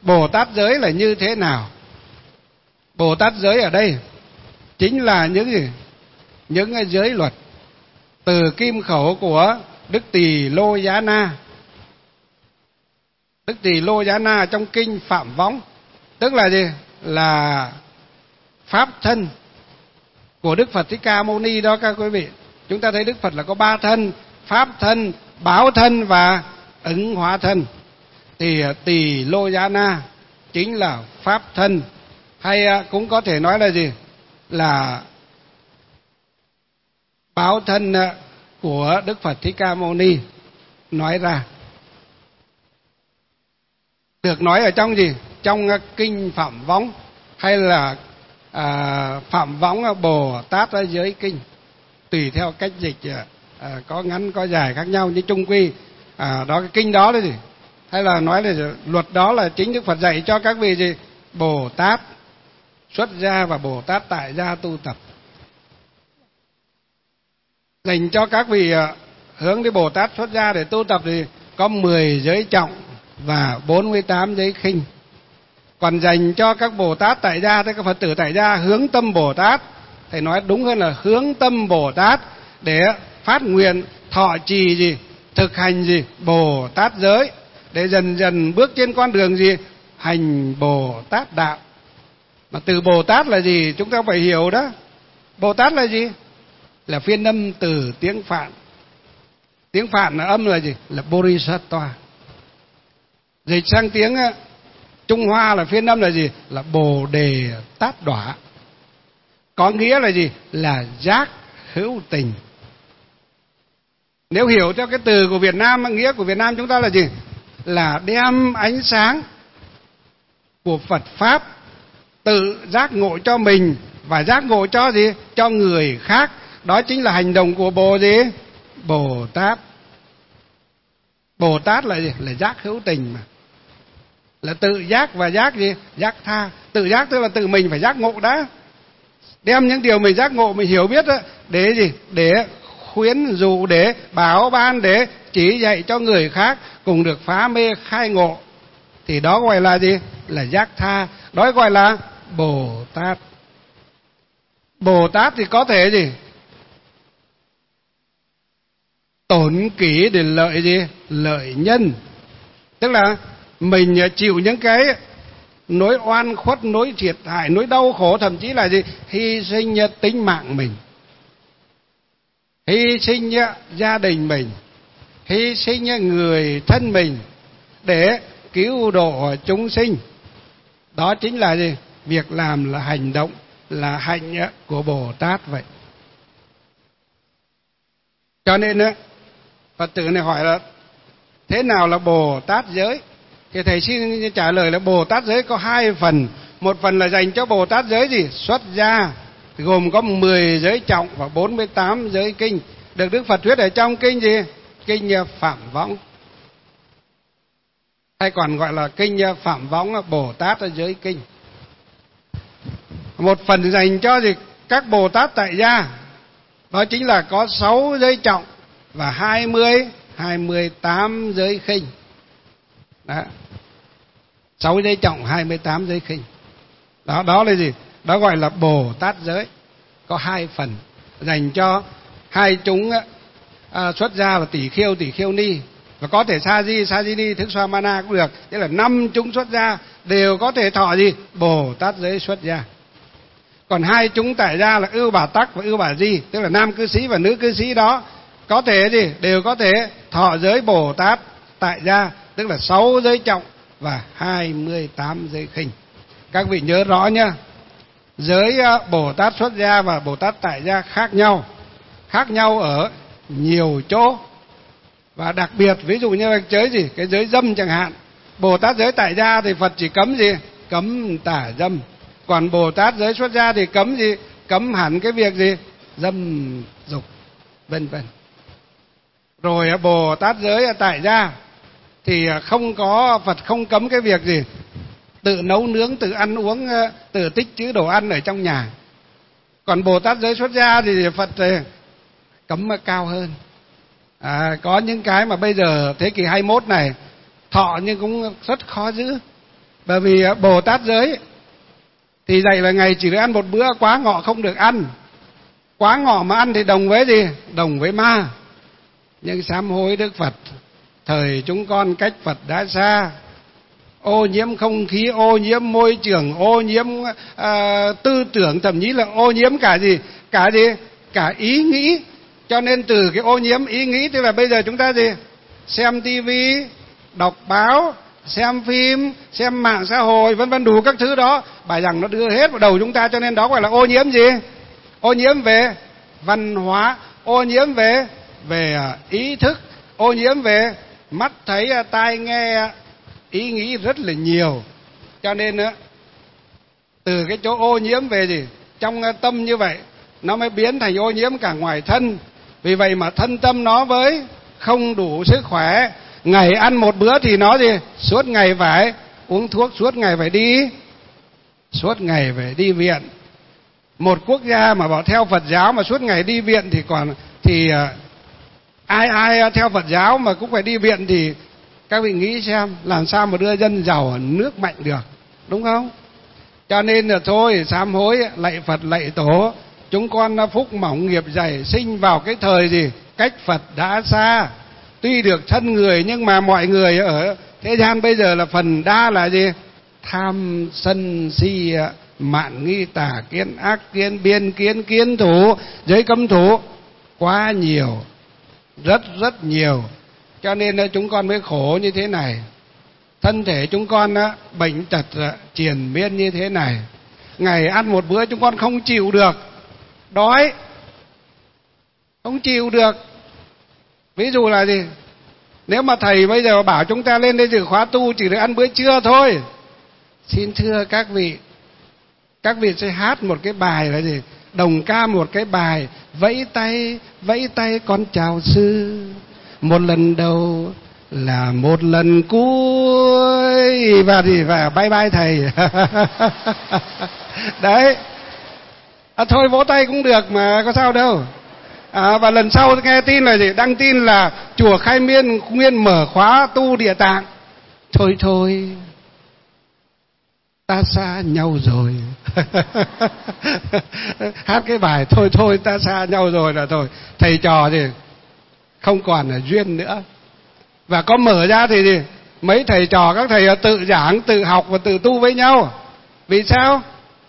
Bồ Tát giới là như thế nào? Bồ Tát giới ở đây chính là những gì? Những giới luật từ kim khẩu của Đức Tỳ Lô Giá Na. Đức Tỳ Lô Giá Na trong kinh Phạm Võng, tức là gì? Là pháp thân của Đức Phật Thích Ca Mâu Ni đó các quý vị. Chúng ta thấy Đức Phật là có 3 thân: pháp thân, báo thân và ứng hóa thân. Thì Tỳ Lô Giá Na chính là pháp thân, hay cũng có thể nói là gì? Là báo thân của Đức Phật Thích Ca Mâu Ni nói ra. Được nói ở trong gì? Trong kinh Phạm Võng, hay là Phạm Võng Bồ Tát Giới Kinh, tùy theo cách dịch, có ngắn có dài khác nhau, như chung quy đó, cái kinh đó là gì? Hay là nói là luật đó là chính Đức Phật dạy cho các vị gì? Bồ Tát xuất gia và Bồ Tát tại gia tu tập, dành cho các vị hướng đi Bồ Tát xuất gia để tu tập thì có 10 giới trọng và 48 giới khinh. Còn dành cho các Bồ Tát tại gia, các Phật tử tại gia hướng tâm Bồ Tát, thầy nói đúng hơn là hướng tâm Bồ Tát để phát nguyện thọ trì gì? Thực hành gì? Bồ Tát giới, để dần dần bước trên con đường gì? Hành Bồ Tát đạo. Mà từ Bồ Tát là gì? Chúng ta phải hiểu đó. Bồ Tát là gì? Là phiên âm từ tiếng Phạn. Tiếng Phạn là âm là gì? Là Bodhisattva. Dịch sang tiếng Trung Hoa là phiên âm là gì? Là Bồ Đề Tát Đỏa. Có nghĩa là gì? Là giác hữu tình. Nếu hiểu theo cái từ của Việt Nam, nghĩa của Việt Nam chúng ta là gì? Là đem ánh sáng của Phật Pháp tự giác ngộ cho mình và giác ngộ cho gì? Cho người khác. Đó chính là hành động của Bồ gì? Bồ Tát. Bồ Tát là gì? Là giác hữu tình mà. Là tự giác và giác gì? Giác tha. Tự giác tức là tự mình phải giác ngộ đã. Đem những điều mình giác ngộ, mình hiểu biết đó, để gì? Để khuyến dụ, để bảo ban, để chỉ dạy cho người khác cùng được phá mê khai ngộ. Thì đó gọi là gì? Là giác tha. Đó gọi là Bồ Tát. Bồ Tát thì có thể gì? Tổn kỷ để lợi gì? Lợi nhân. Tức là mình chịu những cái nỗi oan khuất, nỗi thiệt hại, nỗi đau khổ, thậm chí là gì? Hy sinh tính mạng mình, hy sinh gia đình mình, hy sinh người thân mình để cứu độ chúng sinh. Đó chính là gì? Việc làm, là hành động, là hạnh của Bồ Tát vậy. Cho nên Phật tử này hỏi là thế nào là Bồ Tát giới? Thì thầy xin trả lời là Bồ Tát giới có 2 phần. Một phần là dành cho Bồ Tát giới gì? Xuất gia, gồm có 10 giới trọng và 48 giới kinh, được Đức Phật thuyết ở trong kinh gì? Kinh Phạm Võng, hay còn gọi là kinh Phạm Võng Bồ Tát giới kinh. Một phần dành cho gì? Các Bồ Tát tại gia, đó chính là có 6 giới trọng và 28 giới khinh. Đó. 6 giới trọng, 28 giới khinh. Đó là gì? Đó gọi là Bồ Tát giới. Có 2 phần dành cho 2 chúng xuất gia và tỷ khiêu ni, và có thể sa di ni, thức xoa mana cũng được. Tức là 5 chúng xuất gia đều có thể thọ gì? Bồ Tát giới xuất gia. Còn 2 chúng tại gia là Ưu Bà Tắc và Ưu Bà Di, tức là nam cư sĩ và nữ cư sĩ, đó có thể gì? Đều có thể thọ giới Bồ Tát tại gia, tức là 6 giới trọng và 28 giới khinh. Các vị nhớ rõ nhá. Giới Bồ Tát xuất gia và Bồ Tát tại gia khác nhau ở nhiều chỗ. Và đặc biệt ví dụ như giới gì? Cái giới dâm chẳng hạn. Bồ Tát giới tại gia thì Phật chỉ cấm gì? Cấm tà dâm. Còn Bồ Tát giới xuất gia thì cấm gì? Cấm hẳn cái việc gì? Dâm dục, vân vân. Rồi Bồ Tát giới tại gia thì Phật không cấm cái việc gì? Tự nấu nướng, tự ăn uống, tự tích trữ đồ ăn ở trong nhà. Còn Bồ Tát giới xuất gia thì Phật cấm cao hơn. Có những cái mà bây giờ thế kỷ 21 này thọ nhưng cũng rất khó giữ. Bởi vì Bồ Tát giới thì dạy là ngày chỉ được ăn một bữa, quá ngọ không được ăn. Quá ngọ mà ăn thì đồng với gì? Đồng với ma. Nhưng sám hối Đức Phật, thời chúng con cách Phật đã xa, ô nhiễm không khí, ô nhiễm môi trường, ô nhiễm tư tưởng, thậm chí là ô nhiễm cả gì? Cả ý nghĩ. Cho nên từ cái ô nhiễm ý nghĩ, tức là bây giờ chúng ta gì? Xem tivi, đọc báo, xem phim, xem mạng xã hội, vân vân, đủ các thứ đó, bài giảng nó đưa hết vào đầu chúng ta. Cho nên đó gọi là ô nhiễm gì? Ô nhiễm về văn hóa, ô nhiễm về ý thức, ô nhiễm về mắt thấy, tai nghe, ý nghĩ rất là nhiều. Cho nên từ cái chỗ ô nhiễm về gì? Trong tâm như vậy, nó mới biến thành ô nhiễm cả ngoài thân. Vì vậy mà thân tâm nó với không đủ sức khỏe. Ngày ăn một bữa thì nó gì? Suốt ngày phải uống thuốc, suốt ngày phải đi viện. Một quốc gia mà bảo theo Phật giáo mà suốt ngày đi viện thì ai theo Phật giáo mà cũng phải đi viện thì các vị nghĩ xem làm sao mà đưa dân giàu nước mạnh được, đúng không? Cho nên là thôi, sám hối, lạy Phật lạy Tổ, chúng con phúc mỏng nghiệp dày, sinh vào cái thời gì? Cách Phật đã xa. Tuy được thân người nhưng mà mọi người ở thế gian bây giờ là phần đa là gì? Tham sân si mạn nghi tà kiến ác kiến biên kiến kiến thủ giới cấm thủ quá nhiều, rất nhiều. Cho nên chúng con mới khổ như thế này. Thân thể chúng con bệnh tật triền miên như thế này. Ngày ăn một bữa chúng con không chịu được, đói, không chịu được. Ví dụ là gì? Nếu mà thầy bây giờ bảo chúng ta lên đây dự khóa tu chỉ được ăn bữa trưa thôi, xin thưa các vị sẽ hát một cái bài là gì? Đồng ca một cái bài vẫy tay con chào sư, một lần đầu là một lần cuối, và bye bye thầy. Đấy. Thôi vỗ tay cũng được mà, có sao đâu. Và lần sau nghe tin là gì? Đăng tin là chùa Khai Nguyên mở khóa tu Địa Tạng. Thôi ta xa nhau rồi. Hát cái bài thôi ta xa nhau rồi là thôi. Thầy trò thì không còn là duyên nữa. Và có mở ra thì gì? Mấy thầy trò các thầy tự giảng, tự học và tự tu với nhau. Vì sao?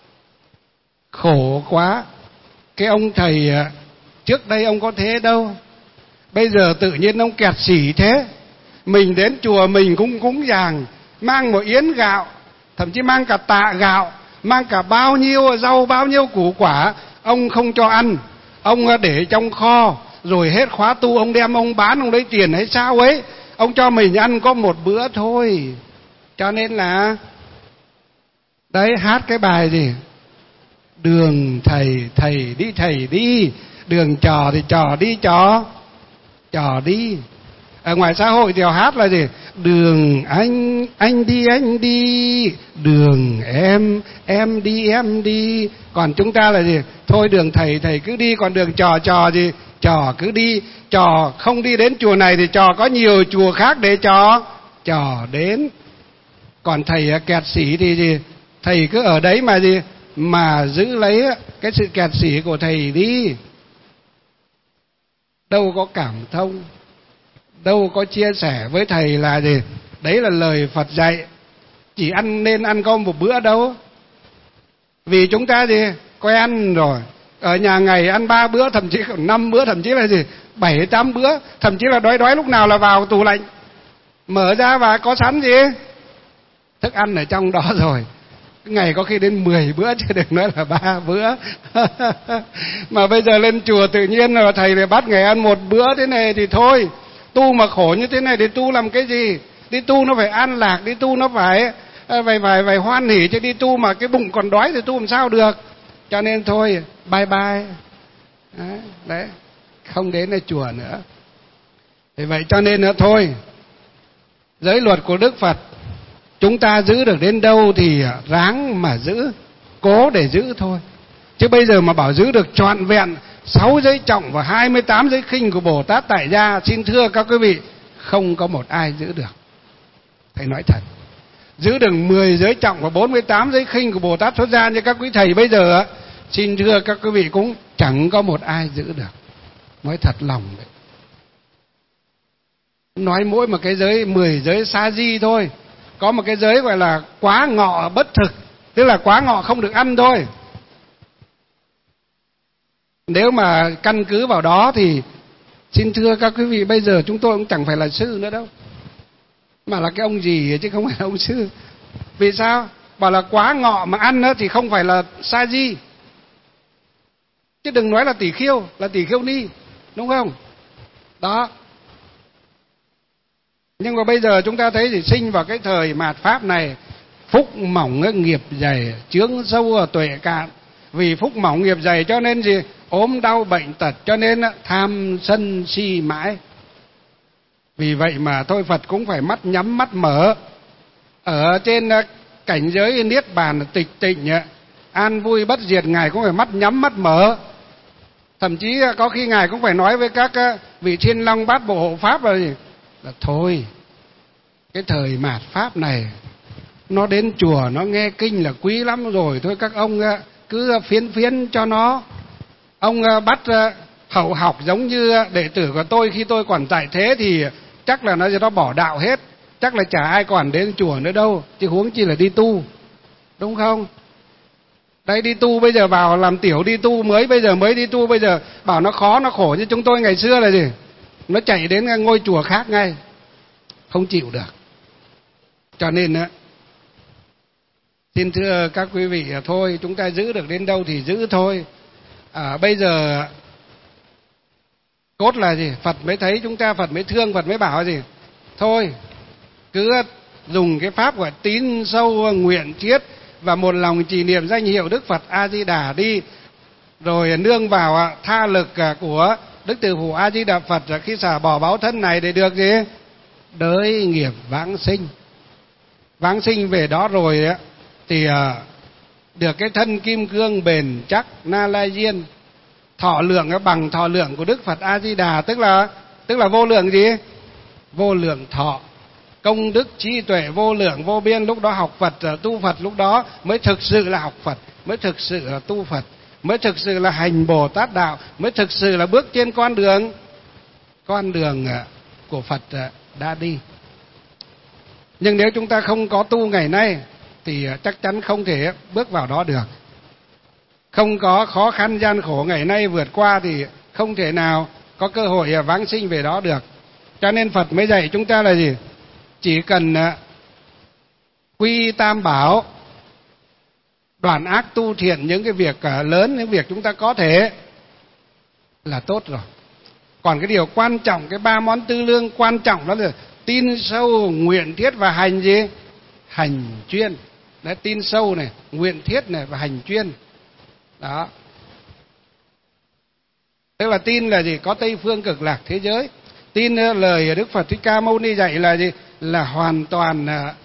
Khổ quá. Cái ông thầy trước đây ông có thế đâu, bây giờ tự nhiên ông kẹt xỉ thế. Mình đến chùa mình cũng cúng dường, mang một yến gạo, thậm chí mang cả tạ gạo, mang cả bao nhiêu rau, bao nhiêu củ quả, ông không cho ăn, ông để trong kho, rồi hết khóa tu ông đem ông bán, ông lấy tiền hay sao ấy, ông cho mình ăn có một bữa thôi. Cho nên là đấy, hát cái bài gì? Đường thầy đi, đường trò thì trò đi. Ở ngoài xã hội thì họ hát là gì? Đường anh đi, đường em đi. Còn chúng ta là gì? Thôi đường thầy cứ đi, còn đường trò gì? Trò cứ đi, trò không đi đến chùa này thì trò có nhiều chùa khác để trò đến. Còn thầy kẹt xỉ thì gì? Thầy cứ ở đấy mà gì? Mà giữ lấy cái sự kẹt xỉ của thầy đi. Đâu có cảm thông, đâu có chia sẻ với thầy là gì? Đấy là lời Phật dạy. Chỉ nên ăn có một bữa đâu. Vì chúng ta gì? Quen rồi. Ở nhà ngày ăn 3 bữa, thậm chí 5 bữa, thậm chí là gì? 7-8 bữa. Thậm chí là đói lúc nào là vào tủ lạnh, mở ra và có sẵn gì? Thức ăn ở trong đó rồi. Ngày có khi đến 10 bữa chứ đừng nói là 3 bữa. Mà bây giờ lên chùa tự nhiên là thầy lại bắt ngày ăn một bữa thế này thì thôi. Tu mà khổ như thế này thì tu làm cái gì? Đi tu nó phải an lạc, đi tu nó phải hoan hỉ, chứ đi tu mà cái bụng còn đói thì tu làm sao được. Cho nên thôi, bye bye. Đấy, không đến là chùa nữa. Thì vậy cho nên nữa thôi, giới luật của Đức Phật chúng ta giữ được đến đâu thì ráng mà giữ, cố để giữ thôi. Chứ bây giờ mà bảo giữ được trọn vẹn 6 giới trọng và 28 giới khinh của Bồ Tát tại gia, xin thưa các quý vị, không có một ai giữ được. Thầy nói thật. giữ được 10 giới trọng và 48 giới khinh của Bồ Tát xuất gia như các quý thầy bây giờ, xin thưa các quý vị cũng chẳng có một ai giữ được. Nói thật lòng đấy. Nói mỗi một cái giới 10 giới sa di thôi, có một cái giới gọi là quá ngọ bất thực, tức là quá ngọ không được ăn thôi. Nếu mà căn cứ vào đó thì xin thưa các quý vị bây giờ chúng tôi cũng chẳng phải là sư nữa đâu, mà là cái ông gì chứ không phải là ông sư. Vì sao? Bảo là quá ngọ mà ăn thì không phải là sa di, chứ đừng nói là tỷ khiêu, là tỷ khiêu ni, đúng không? Đó. Nhưng mà bây giờ chúng ta thấy thì sinh vào cái thời mạt pháp này, phúc mỏng nghiệp dày, chướng sâu tuệ cạn. Vì phúc mỏng nghiệp dày cho nên gì? Ốm đau bệnh tật, cho nên tham sân si mãi. Vì vậy mà thôi Phật cũng phải mắt nhắm mắt mở. Ở trên cảnh giới niết bàn tịch tịnh, an vui bất diệt, Ngài cũng phải mắt nhắm mắt mở. Thậm chí có khi Ngài cũng phải nói với các vị Thiên Long Bát Bộ hộ pháp là thôi, cái thời mạt pháp này nó đến chùa nó nghe kinh là quý lắm rồi, thôi các ông cứ phiến cho nó. Ông bắt hậu học giống như đệ tử của tôi khi tôi còn tại thế thì chắc là nó bỏ đạo hết, chắc là chả ai còn đến chùa nữa đâu, chứ huống chi là đi tu, đúng không? Đấy, đi tu bây giờ vào làm tiểu đi tu bây giờ mới đi tu, bây giờ bảo nó khó nó khổ như chúng tôi ngày xưa là gì? Nó chạy đến ngôi chùa khác ngay, không chịu được. Cho nên xin thưa các quý vị, thôi chúng ta giữ được đến đâu thì giữ thôi. Bây giờ cốt là gì? Phật mới thấy chúng ta, Phật mới thương, Phật mới bảo gì? Thôi cứ dùng cái pháp gọi tín sâu nguyện thiết và một lòng trì niệm danh hiệu Đức Phật A Di Đà đi, rồi nương vào tha lực của Đức Từ Phụ A Di Đà Phật, khi xả bỏ báo thân này để được gì? Đới nghiệp vãng sinh. Vãng sinh về đó rồi thì được cái thân kim cương bền chắc na la diên, thọ lượng bằng thọ lượng của Đức Phật A Di Đà, tức là vô lượng gì? Vô lượng thọ, công đức trí tuệ vô lượng vô biên. Lúc đó học Phật, tu Phật, lúc đó mới thực sự là học Phật, mới thực sự là tu Phật, mới thực sự là hành Bồ Tát đạo, mới thực sự là bước trên con đường của Phật đã đi. Nhưng nếu chúng ta không có tu ngày nay thì chắc chắn không thể bước vào đó được. Không có khó khăn gian khổ ngày nay vượt qua thì không thể nào có cơ hội vãng sinh về đó được. Cho nên Phật mới dạy chúng ta là gì? Chỉ cần quy tam bảo, đoạn ác tu thiện, những cái việc lớn, những việc chúng ta có thể là tốt rồi. Còn cái điều quan trọng, cái 3 món tư lương quan trọng đó là tin sâu, nguyện thiết và hành gì? Hành chuyên. Đấy, tin sâu này, nguyện thiết này và hành chuyên. Đó. Tức là tin là gì? Có Tây phương cực lạc thế giới. Tin lời Đức Phật Thích Ca Mâu Ni dạy là gì? Là hoàn toàn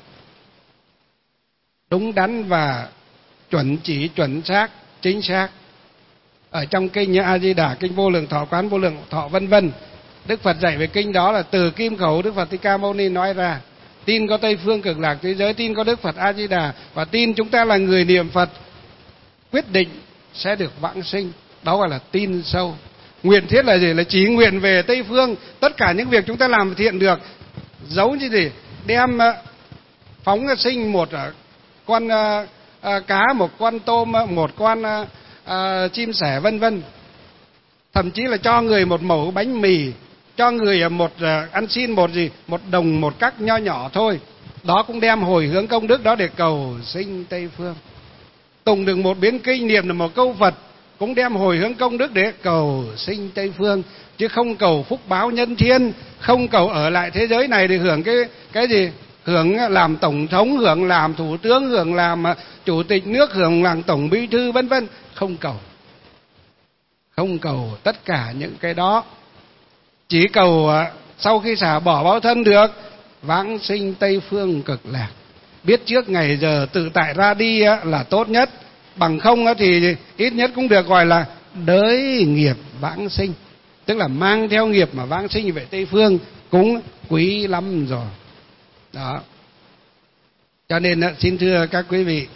đúng đắn và chuẩn chỉ, chuẩn xác, chính xác. Ở trong kinh A Di Đà, kinh Vô Lượng Thọ, Quán Vô Lượng Thọ vân vân, Đức Phật dạy về kinh đó là từ kim khẩu Đức Phật Thích Ca Mâu Ni nói ra. Tin có Tây phương cực lạc thế giới, tin có Đức Phật A Di Đà, và tin chúng ta là người niệm Phật quyết định sẽ được vãng sinh. Đó gọi là tin sâu. Nguyện thiết là gì? Là chỉ nguyện về Tây phương. Tất cả những việc chúng ta làm thiện được, giống như gì? Đem phóng sinh một con cá, một con tôm, một con chim sẻ vân vân. Thậm chí là cho người một mẩu bánh mì, cho người một ăn xin một gì? Một đồng một cắc nho nhỏ thôi. Đó cũng đem hồi hướng công đức đó để cầu sinh Tây phương. Tụng được một biến kinh, niệm được một câu Phật cũng đem hồi hướng công đức để cầu sinh Tây phương, chứ không cầu phúc báo nhân thiên, không cầu ở lại thế giới này để hưởng cái gì? Hưởng làm tổng thống, hưởng làm thủ tướng, hưởng làm chủ tịch nước, hưởng làm tổng bí thư vân vân, không cầu. Không cầu tất cả những cái đó. Chỉ cầu sau khi xả bỏ báo thân được vãng sinh Tây phương cực lạc. Biết trước ngày giờ tự tại ra đi là tốt nhất. Bằng không thì ít nhất cũng được gọi là đới nghiệp vãng sinh, tức là mang theo nghiệp mà vãng sinh về Tây phương cũng quý lắm rồi. Đó. Cho nên xin thưa các quý vị,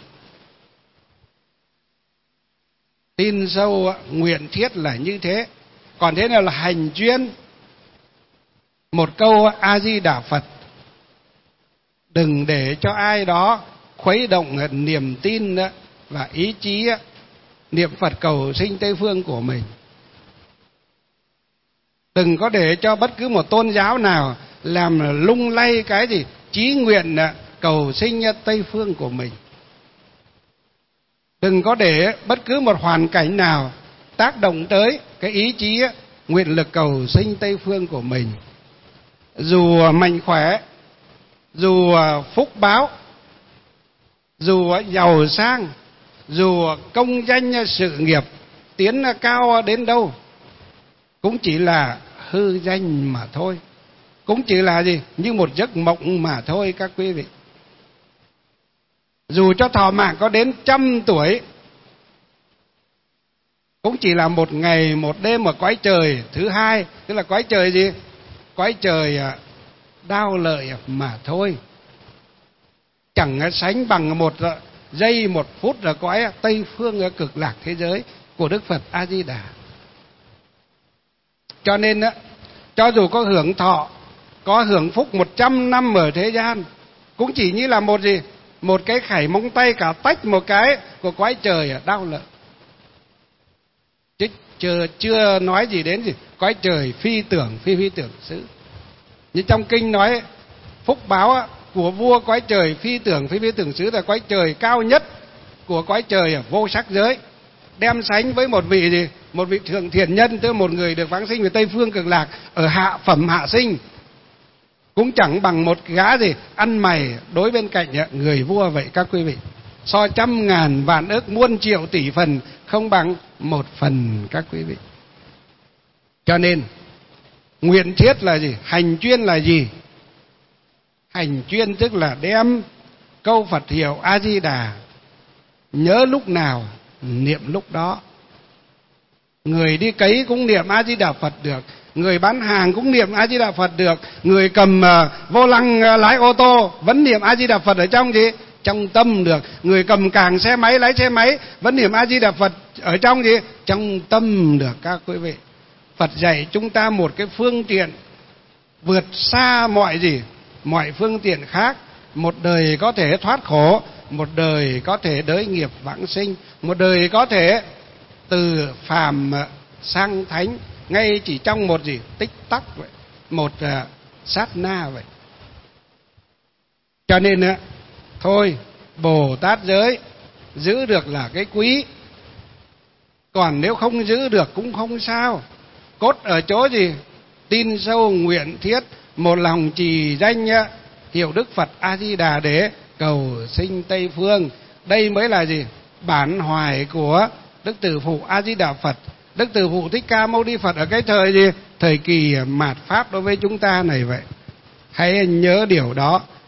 tin sâu nguyện thiết là như thế. Còn thế nào là hành chuyên? Một câu A Di Đà Phật, đừng để cho ai đó khuấy động niềm tin và ý chí niệm Phật cầu sinh Tây phương của mình. Đừng có để cho bất cứ một tôn giáo nào làm lung lay cái gì chí nguyện cầu sinh Tây phương của mình. Đừng có để bất cứ một hoàn cảnh nào tác động tới cái ý chí nguyện lực cầu sinh Tây phương của mình. Dù mạnh khỏe, dù phúc báo, dù giàu sang, dù công danh sự nghiệp tiến cao đến đâu, cũng chỉ là hư danh mà thôi. Cũng chỉ là gì? Như một giấc mộng mà thôi các quý vị. Dù cho thọ mạng có đến 100 tuổi, cũng chỉ là một ngày một đêm ở cõi trời thứ hai. Tức là cõi trời gì? Cõi trời đao lợi mà thôi. Chẳng sánh bằng một giây một phút ở cõi Tây phương cực lạc thế giới của Đức Phật A Di Đà. Cho nên cho dù có hưởng thọ, có hưởng phúc 100 năm ở thế gian, cũng chỉ như là một gì? Một cái khảy móng tay cả tách một cái của cõi trời đau lợi. Chứ chưa nói gì đến gì cõi trời phi tưởng xứ. Như trong kinh nói, phúc báo của vua cõi trời phi tưởng xứ là cõi trời cao nhất của cõi trời vô sắc giới, đem sánh với một vị gì? Một vị thượng thiện nhân, tức một người được vãng sinh về Tây phương cực lạc ở hạ phẩm hạ sinh, cũng chẳng bằng một gã gì ăn mày đối bên cạnh người vua vậy các quý vị. So 100.000 vạn ức muôn triệu tỷ phần không bằng 1 phần các quý vị. Cho nên nguyện thiết là gì? Hành chuyên là gì? Hành chuyên tức là đem câu Phật hiệu A Di Đà, nhớ lúc nào niệm lúc đó. Người đi cấy cũng niệm A Di Đà Phật được, người bán hàng cũng niệm A Di Đà Phật được, người cầm vô lăng lái ô tô vẫn niệm A Di Đà Phật ở trong gì? Trong tâm được. Người cầm càng xe máy lái xe máy vẫn niệm A Di Đà Phật ở trong gì? Trong tâm được các quý vị. Phật dạy chúng ta một cái phương tiện vượt xa mọi gì? Mọi phương tiện khác. Một đời có thể thoát khổ, một đời có thể đới nghiệp vãng sinh, một đời có thể từ phàm sang thánh ngay chỉ trong một gì? Tích tắc vậy, một sát na vậy. Cho nên thôi, Bồ Tát giới giữ được là cái quý, còn nếu không giữ được cũng không sao. Cốt ở chỗ gì? Tin sâu nguyện thiết, một lòng trì danh hiệu Đức Phật A Di Đà để cầu sinh Tây phương. Đây mới là gì? Bản hoài của Đức Từ Phụ A Di Đà Phật, Đức Từ Phụ Thích Ca Mâu Ni Phật ở cái thời gì? Thời kỳ mạt pháp đối với chúng ta này vậy. Hãy nhớ điều đó.